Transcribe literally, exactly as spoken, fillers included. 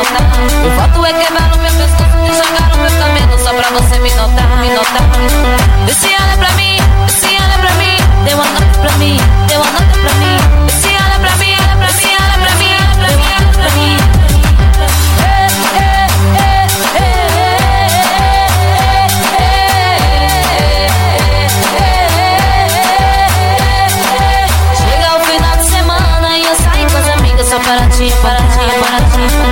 notar. O fato é quebrar o meu pescoço e jogar o meu cabelo só pra você me notar, me notar. Esse ano é pra mim, esse ano é pra mim. Deu uma nota pra mim, deu uma nota pra mim. Esse ano é pra mim, é pra mim, é pra mim, é pra mim, é pra mim. Chega o final de semana e eu saio com as amigas só para ti, para ti, para ti.